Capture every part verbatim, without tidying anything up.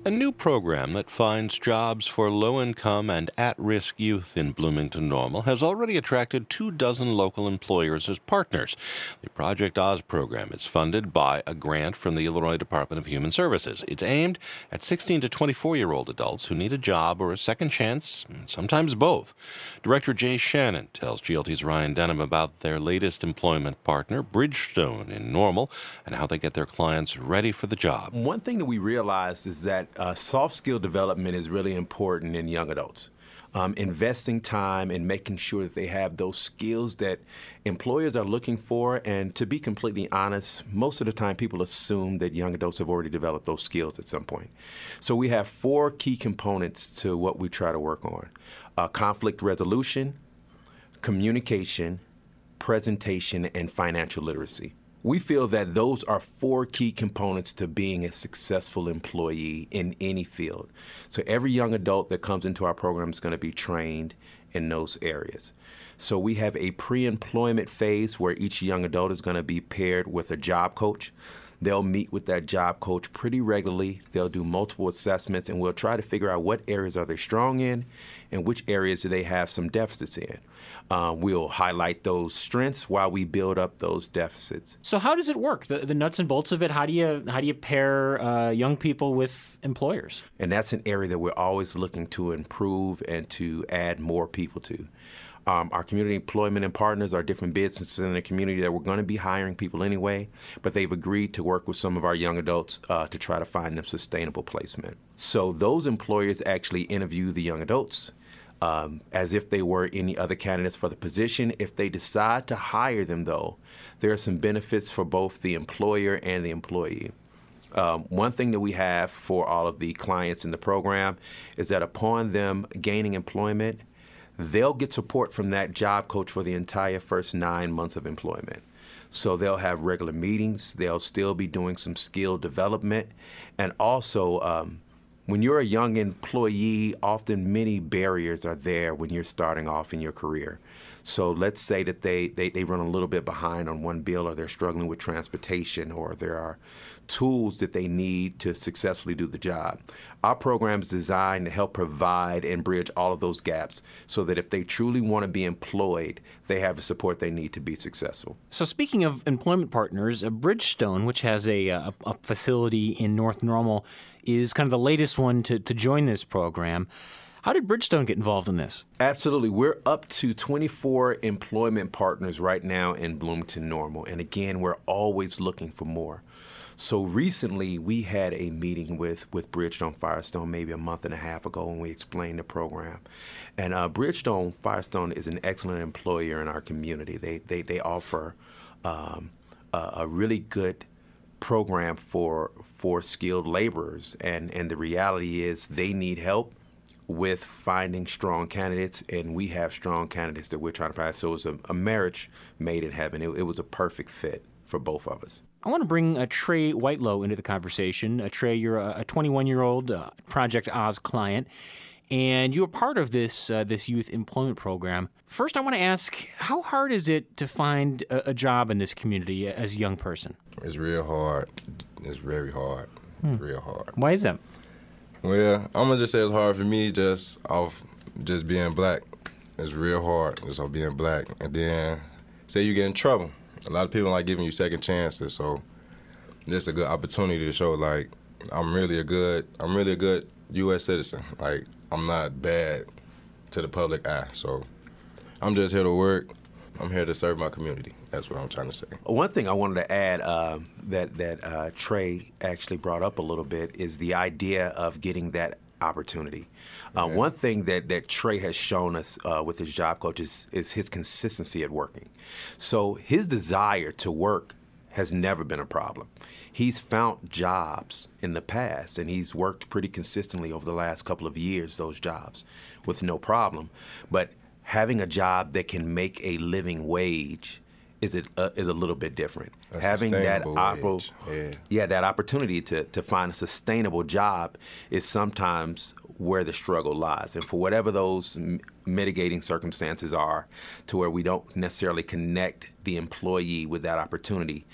A new program that finds jobs for low-income and at-risk youth in Bloomington Normal has already attracted two dozen local employers as partners. The Project Oz program is funded by a grant from the Illinois Department of Human Services. It's aimed at sixteen to twenty-four-year-old adults who need a job or a second chance, sometimes both. Director Jay Shannon tells G L T's Ryan Denham about their latest employment partner, Bridgestone in Normal, and how they get their clients ready for the job. One thing that we realized is that uh, soft skill development is really important in young adults. Um, investing time and making sure that they have those skills that employers are looking for. And to be completely honest, most of the time people assume that young adults have already developed those skills at some point. So we have four key components to what we try to work on. Uh, conflict resolution, communication, presentation, and financial literacy. We feel that those are four key components to being a successful employee in any field. So every young adult that comes into our program is going to be trained in those areas. So we have a pre-employment phase where each young adult is going to be paired with a job coach. They'll meet with that job coach pretty regularly. They'll do multiple assessments, and we'll try to figure out what areas are they strong in and which areas do they have some deficits in. Uh, we'll highlight those strengths while we build up those deficits. So how does it work? The, the nuts and bolts of it, how do you how do you pair uh, young people with employers? And that's an area that we're always looking to improve and to add more people to. Um, our community employment and partners are different businesses in the community that we're going to be hiring people anyway, but they've agreed to work with some of our young adults uh, to try to find them sustainable placement. So those employers actually interview the young adults um, as if they were any other candidates for the position. If they decide to hire them, though, there are some benefits for both the employer and the employee. Um, one thing that we have for all of the clients in the program is that upon them gaining employment, they'll get support from that job coach for the entire first nine months of employment. So they'll have regular meetings, they'll still be doing some skill development, and also um, when you're a young employee, often many barriers are there when you're starting off in your career. So let's say that they, they, they run a little bit behind on one bill, or they're struggling with transportation, or there are tools that they need to successfully do the job. Our program is designed to help provide and bridge all of those gaps so that if they truly want to be employed, they have the support they need to be successful. So speaking of employment partners, uh, Bridgestone, which has a, a, a facility in North Normal, is kind of the latest one to, to join this program. How did Bridgestone get involved in this? Absolutely. We're up to twenty-four employment partners right now in Bloomington Normal. And again, we're always looking for more. So recently, we had a meeting with, with Bridgestone Firestone maybe a month and a half ago when we explained the program. And uh, Bridgestone Firestone is an excellent employer in our community. They they, they offer um, a, a really good program for for skilled laborers. And, and the reality is they need help with finding strong candidates, and we have strong candidates that we're trying to find. So it was a, a marriage made in heaven. It, it was a perfect fit for both of us. I want to bring uh, Trey Whitelow into the conversation. Uh, Trey, you're a twenty-one-year-old uh, Project Oz client, and you're part of this uh, this youth employment program. First, I want to ask, how hard is it to find a, a job in this community as a young person? It's real hard. It's very hard. Hmm. It's real hard. Why is that? Well, I'm gonna just say it's hard for me just off just being black. It's real hard just off being black. And then say you get in trouble. A lot of people like giving you second chances, so this is a good opportunity to show like I'm really a good I'm really a good U S citizen. Like I'm not bad to the public eye. So I'm just here to work. I'm here to serve my community. That's what I'm trying to say. One thing I wanted to add uh, that that uh, Trey actually brought up a little bit is the idea of getting that opportunity. Uh, yeah. One thing that, that Trey has shown us uh, with his job coach is, is his consistency at working. So his desire to work has never been a problem. He's found jobs in the past, and he's worked pretty consistently over the last couple of years, those jobs, with no problem. But having a job that can make a living wage is it uh, is a little bit different. A Having that oppo- yeah. yeah, that opportunity to to find a sustainable job is sometimes where the struggle lies. And for whatever those m- mitigating circumstances are, to where we don't necessarily connect the employee with that opportunity,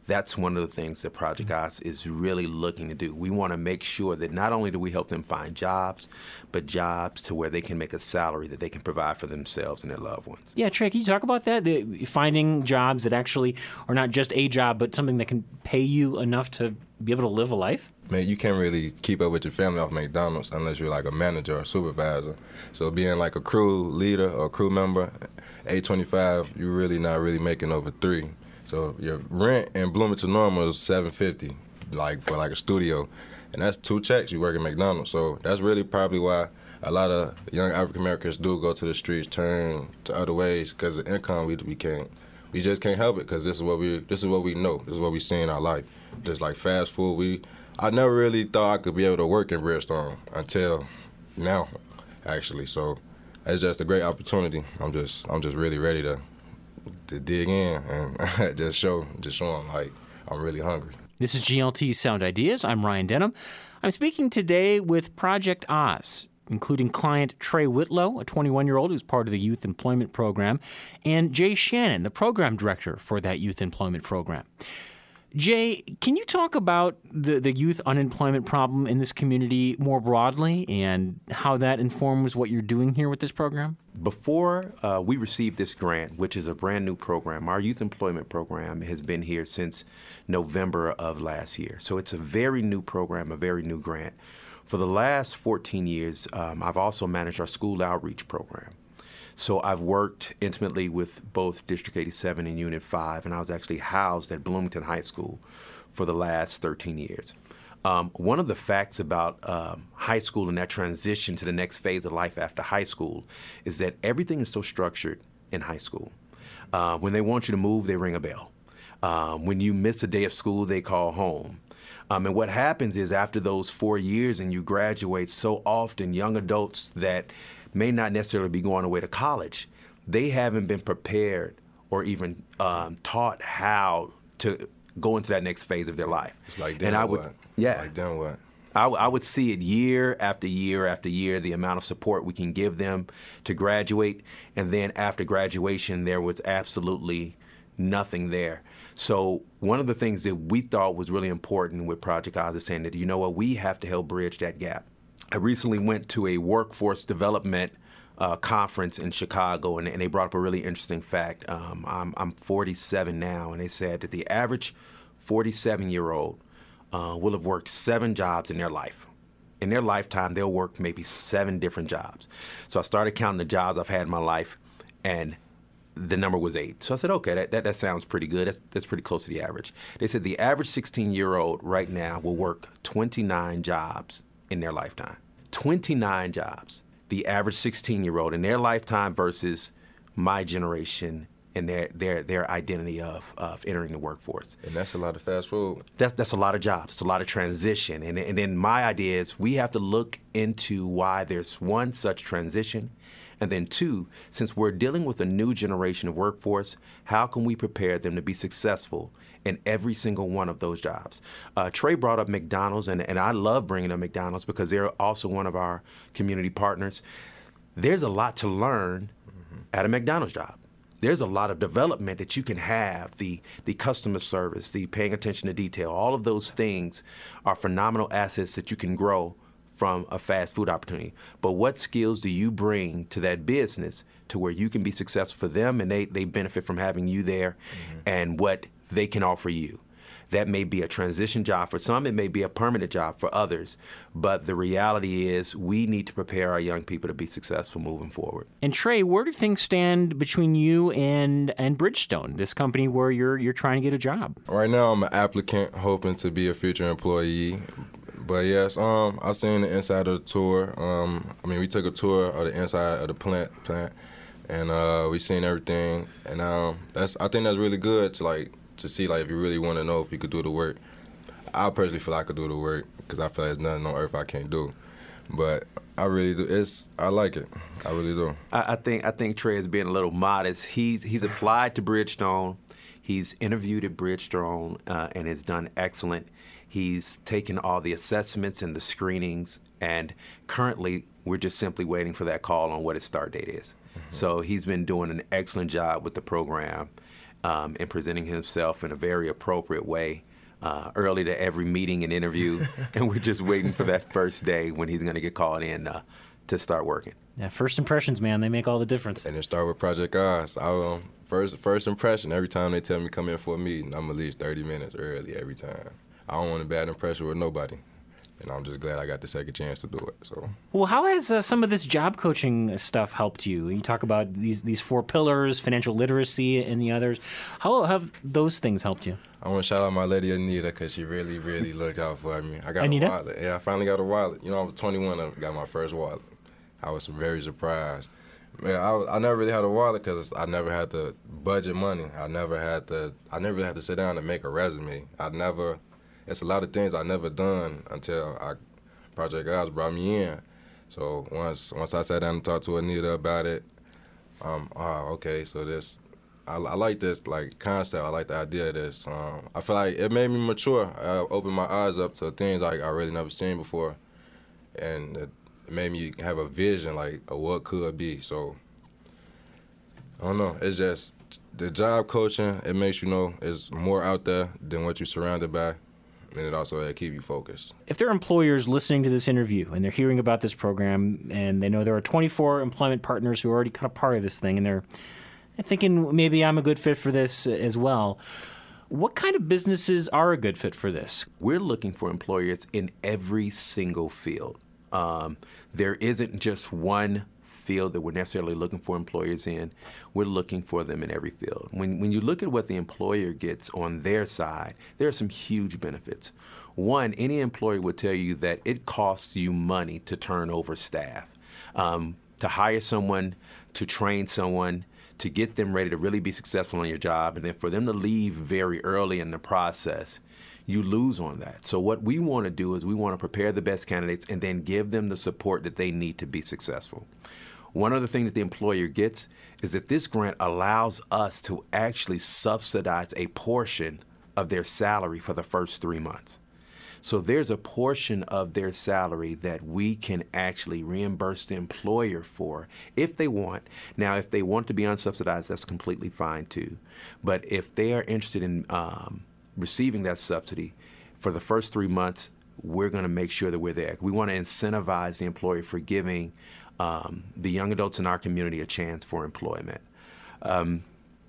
that's one of the things that Project Oz is really looking to do. We want to make sure that not only do we help them find jobs, but jobs to where they can make a salary that they can provide for themselves and their loved ones. Yeah, Trey, can you talk about that? The, finding jobs that actually are not just a job, but something that can pay you enough to be able to live a life? Man, you can't really keep up with your family off McDonald's unless you're like a manager or a supervisor. So being like a crew leader or crew member, eight twenty-five, you're really not really making over three. So your rent in Bloomington Normal is seven fifty, like for like a studio, and that's two checks you work at McDonald's. So that's really probably why a lot of young African Americans do go to the streets, turn to other ways, because the income we we can't, we just can't help it, because this is what we this is what we know, this is what we see in our life. Just like fast food, we I never really thought I could be able to work in Bridgestone until now, actually. So it's just a great opportunity. I'm just I'm just really ready to. to dig in and just show just show them like I'm really hungry. This is G L T Sound Ideas. I'm Ryan Denham. I'm speaking today with Project Oz, including client Trey Whitlow, a twenty-one-year-old who's part of the Youth Employment Program, and Jay Shannon, the program director for that Youth Employment Program. Jay, can you talk about the, the youth unemployment problem in this community more broadly and how that informs what you're doing here with this program? Before uh, we received this grant, which is a brand new program, our youth employment program has been here since November of last year. So it's a very new program, a very new grant. For the last fourteen years, um, I've also managed our school outreach program. So I've worked intimately with both District eighty-seven and Unit five, and I was actually housed at Bloomington High School for the last thirteen years. Um, one of the facts about um, high school and that transition to the next phase of life after high school is that everything is so structured in high school. Uh, when they want you to move, they ring a bell. Um, when you miss a day of school, they call home. Um, and what happens is after those four years and you graduate, so often young adults that may not necessarily be going away to college, they haven't been prepared or even um, taught how to go into that next phase of their life. It's like then and I what? would, yeah, like then what? I, I would see it year after year after year, the amount of support we can give them to graduate, and then after graduation, there was absolutely nothing there. So one of the things that we thought was really important with Project Oz is saying that, you know what, we have to help bridge that gap. I recently went to a workforce development uh, conference in Chicago, and, and they brought up a really interesting fact. Um, I'm, I'm forty-seven now, and they said that the average forty-seven-year-old uh, will have worked seven jobs in their life. In their lifetime, they'll work maybe seven different jobs. So I started counting the jobs I've had in my life, and the number was eight. So I said, okay, that, that, that sounds pretty good. That's, that's pretty close to the average. They said the average sixteen-year-old right now will work twenty-nine jobs in their lifetime. twenty-nine jobs. The average sixteen-year-old in their lifetime versus my generation and their their their identity of of entering the workforce. And that's a lot of fast food. That's that's a lot of jobs. It's a lot of transition. And and then my idea is we have to look into why there's one such transition. And then two, since we're dealing with a new generation of workforce, how can we prepare them to be successful in every single one of those jobs? Uh, Trey brought up McDonald's, and, and I love bringing up McDonald's because they're also one of our community partners. There's a lot to learn mm-hmm. at a McDonald's job. There's a lot of development that you can have, the, the customer service, the paying attention to detail. All of those things are phenomenal assets that you can grow from a fast food opportunity. But what skills do you bring to that business to where you can be successful for them and they, they benefit from having you there mm-hmm. and what they can offer you? That may be a transition job for some, it may be a permanent job for others. But the reality is we need to prepare our young people to be successful moving forward. And Trey, where do things stand between you and, and Bridgestone, this company where you're you're trying to get a job? Right now I'm an applicant hoping to be a future employee. But yes, um, I seen the inside of the tour. Um, I mean, we took a tour of the inside of the plant, plant, and uh, we seen everything. And um, that's I think that's really good to like to see like if you really want to know if you could do the work. I personally feel like I could do the work because I feel like there's nothing on earth I can't do. But I really do. It's I like it. I really do. I, I think I think Trey is being a little modest. He's he's applied to Bridgestone. He's interviewed at Bridgestone uh, and has done excellent. He's taken all the assessments and the screenings, and currently we're just simply waiting for that call on what his start date is. Mm-hmm. So he's been doing an excellent job with the program, um, and presenting himself in a very appropriate way. Uh, early to every meeting and interview, and we're just waiting for that first day when he's going to get called in uh, to start working. Yeah, first impressions, man, they make all the difference. And then start with Project Oz. I, um, first first impression, every time they tell me come in for a meeting, I'm at least thirty minutes early every time. I don't want a bad impression with nobody. And I'm just glad I got the second chance to do it. So, well, how has uh, some of this job coaching stuff helped you? You talk about these these four pillars, financial literacy, and the others. How have those things helped you? I want to shout out my lady Anita because she really, really looked out for me. I got Anita? a wallet. Yeah, I finally got a wallet. You know, I was twenty-one. I got my first wallet. I was very surprised. Man, I, was, I never really had a wallet because I never had to budget money. I never had to. I never really had to sit down and make a resume. I never. It's a lot of things I never done until I, Project Oz brought me in. So once once I sat down and talked to Anita about it, um, oh, okay, so this, I, I like this like concept. I like the idea of this. Um, I feel like it made me mature. I opened my eyes up to things like I really never seen before, and it made me have a vision like of what could be. So I don't know. It's just the job coaching. It makes you know it's more out there than what you're surrounded by. And it also uh, keep you focused. If there are employers listening to this interview and they're hearing about this program and they know there are twenty-four employment partners who are already kind of part of this thing and they're thinking maybe I'm a good fit for this as well, what kind of businesses are a good fit for this? We're looking for employers in every single field. Um, there isn't just one field that we're necessarily looking for employers in. We're looking for them in every field. When when you look at what the employer gets on their side, there are some huge benefits. One, any employer would tell you that it costs you money to turn over staff, um, to hire someone, to train someone, to get them ready to really be successful on your job, and then for them to leave very early in the process. You lose on that. So what we want to do is we want to prepare the best candidates and then give them the support that they need to be successful. One other thing that the employer gets is that this grant allows us to actually subsidize a portion of their salary for the first three months. So there's a portion of their salary that we can actually reimburse the employer for if they want. Now, if they want to be unsubsidized, that's completely fine too. But if they are interested in um, receiving that subsidy for the first three months, we're going to make sure that we're there. We want to incentivize the employer for giving um, the young adults in our community a chance for employment. Um,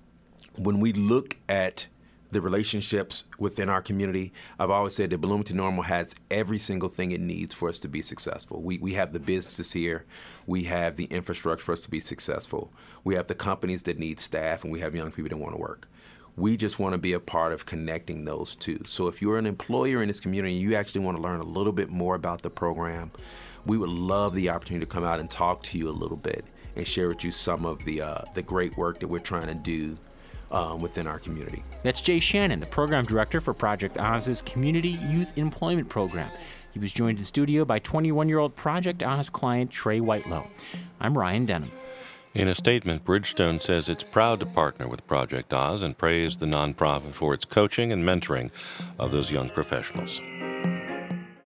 when we look at the relationships within our community, I've always said that Bloomington Normal has every single thing it needs for us to be successful. We we have the businesses here, we have the infrastructure for us to be successful, we have the companies that need staff, and we have young people that want to work. We just want to be a part of connecting those two. So if you're an employer in this community and you actually want to learn a little bit more about the program, we would love the opportunity to come out and talk to you a little bit and share with you some of the uh, the great work that we're trying to do Um, within our community. That's Jay Shannon, the program director for Project Oz's Community Youth Employment Program. He was joined in studio by twenty-one-year-old Project Oz client Trey Whitelow. I'm Ryan Denham. In a statement, Bridgestone says it's proud to partner with Project Oz and praised the nonprofit for its coaching and mentoring of those young professionals.